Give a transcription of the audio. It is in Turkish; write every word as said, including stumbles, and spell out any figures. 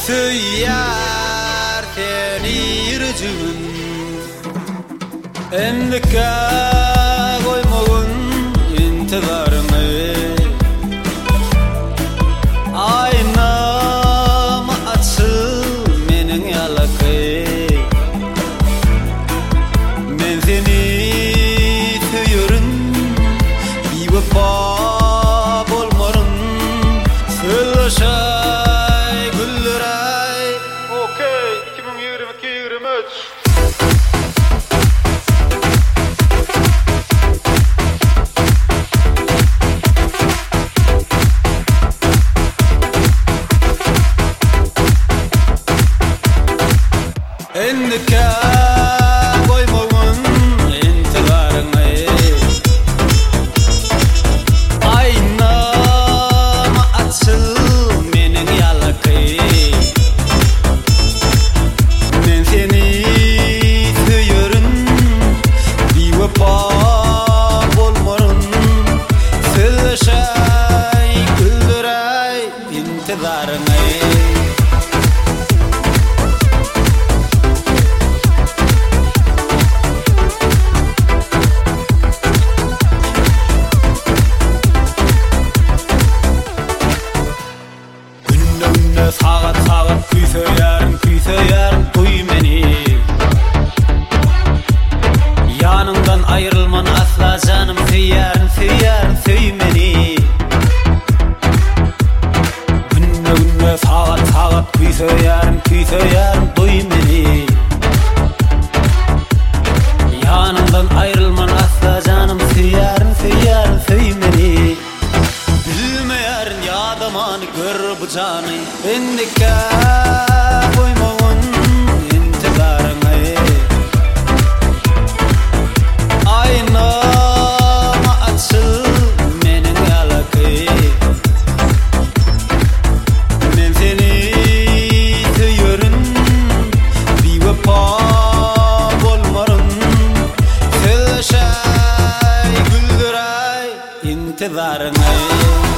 Tüyar seni yürücün endika koymoğun intidarını aynama açıl menin yalakı men seni tüyürün bir vefa bolmarın söyleşay güllüray. Okey, iki bin yirmi iki yirmi üç endika koymoğun intidarını aynama açıl menin yalakı men seni tüyürün bir vefa bolmarın söyleşay güldüray intidarını. Sagat sagat kuy söylerim, kuy söylerim, duy meni. Yanından ayrılman asla canım, söylerim, söylerim, söy meni. Günde günde sagat sagat kuy söylerim, kuy söylerim, duy meni. Yanından ayrılman asla canım, söylerim, söylerim, söy meni. Bilmeyerin yadamanı gör bu canı endika koymoğun intidarını aynama açıl menin yalakı men seni tüyürün bir vefa bolmarın söyleşay güldüray intidarını.